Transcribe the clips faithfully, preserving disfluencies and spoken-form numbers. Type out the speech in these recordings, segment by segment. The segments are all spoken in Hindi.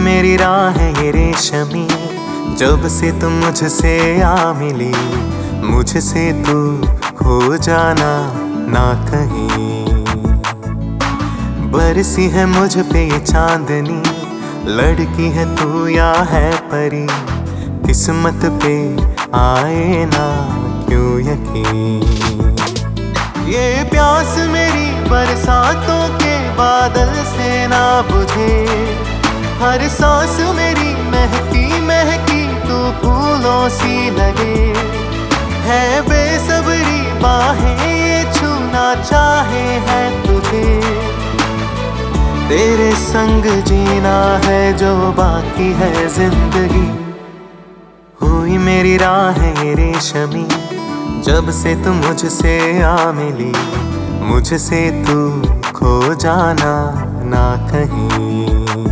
मेरी राह ये रेशमी, जब से तुम मुझसे आ मिली, मुझसे तू खो जाना ना कहीं। बरसी है मुझ पे ये चांदनी, लड़की है तू या है परी, किस्मत पे आए ना क्यों यकीन। ये प्यास मेरी बरसातों के बादल से ना बुझे, हर सांस मेरी महकी महकी तू फूलों सी लगे। है बेसब्री बाहें ये छूना चाहे है तुझे, तेरे संग जीना है जो बाकी है जिंदगी। हुई मेरी राह ये रेशमी, जब से तू मुझसे आ मिली, मुझसे तू खो जाना ना कहीं।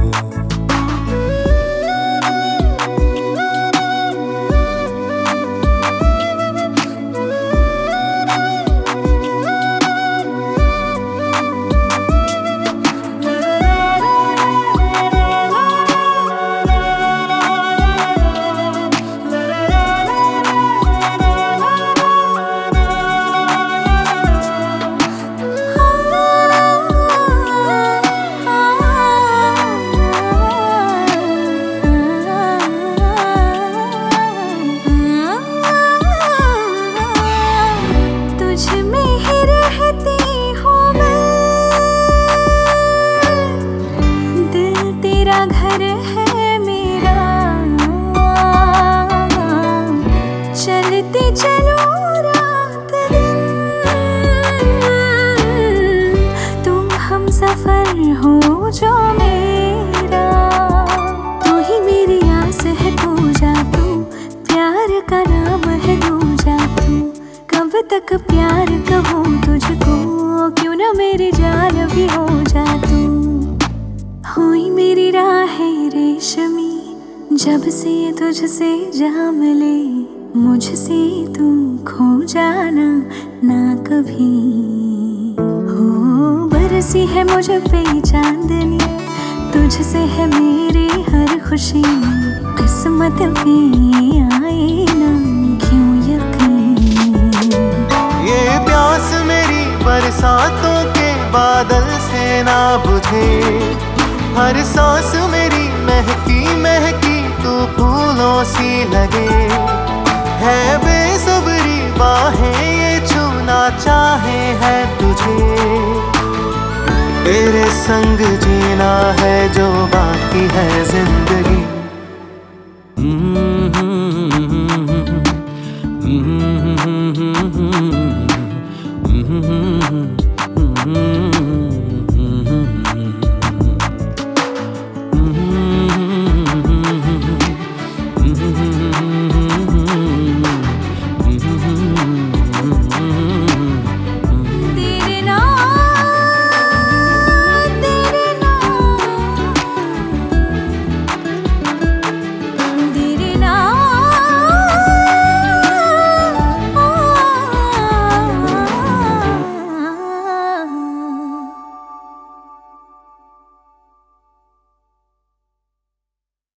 घर है मेरा, चलते चलो रात दिन, तुम हम सफर हो जो मेरा। तू ही मेरी आस है तू जा तू, प्यार का नाम है तू जा तू। कब तक प्यार कहूँ तुझको, क्यों ना मेरी जान भी हो जा तू। हुई मेरी राह रेशमी, जब से तुझसे जा मिले, मुझसे तू खो जाना ना कभी। हो बरसी है मुझ पे चांदनी, तुझसे है मेरी हर खुशी, किस्मत पे आए ना क्यों यकीन। ये प्यास मेरी बरसातों के बादल से ना बुझे, हर सांस मेरी महकी महकी तू फूलों सी लगे। है बेसब्री बाहें ये छूना चाहे है तुझे, तेरे संग जीना है जो बाकी है जिंदगी। Mm-hmm.